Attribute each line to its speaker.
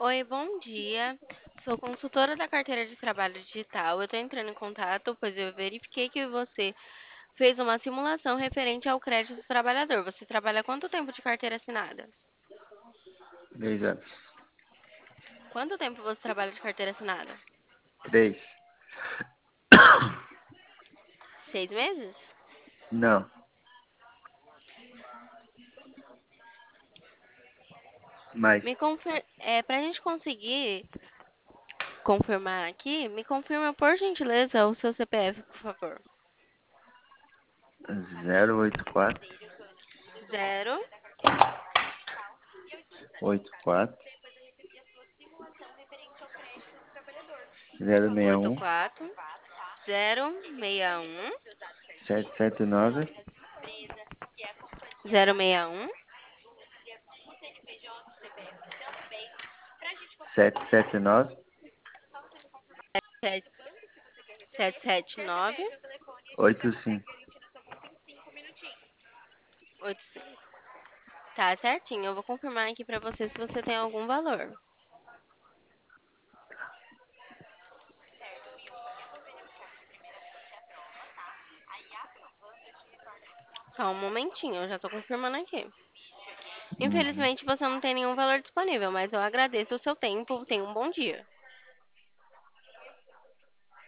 Speaker 1: Oi, bom dia. Sou consultora da carteira de trabalho digital. Eu estou entrando em contato, pois eu verifiquei que você fez uma simulação referente ao crédito do trabalhador. Você trabalha quanto tempo de carteira assinada?
Speaker 2: 2 anos.
Speaker 1: Quanto tempo você trabalha de carteira assinada?
Speaker 2: 3.
Speaker 1: 6 meses?
Speaker 2: Não. Mais.
Speaker 1: Para a gente conseguir confirmar aqui, me confirma por gentileza o seu CPF, por favor.
Speaker 2: 084
Speaker 1: Zero
Speaker 2: 84
Speaker 1: oito
Speaker 2: 061
Speaker 1: quatro zero 061
Speaker 2: 779
Speaker 1: 061
Speaker 2: 779
Speaker 1: 779
Speaker 2: 85.
Speaker 1: 85. Tá certinho. Eu vou confirmar aqui pra você se você tem algum valor. Só um momentinho, eu já tô confirmando aqui.
Speaker 2: Uhum.
Speaker 1: Infelizmente você não tem nenhum valor disponível, mas eu agradeço o seu tempo. Tenha um bom dia.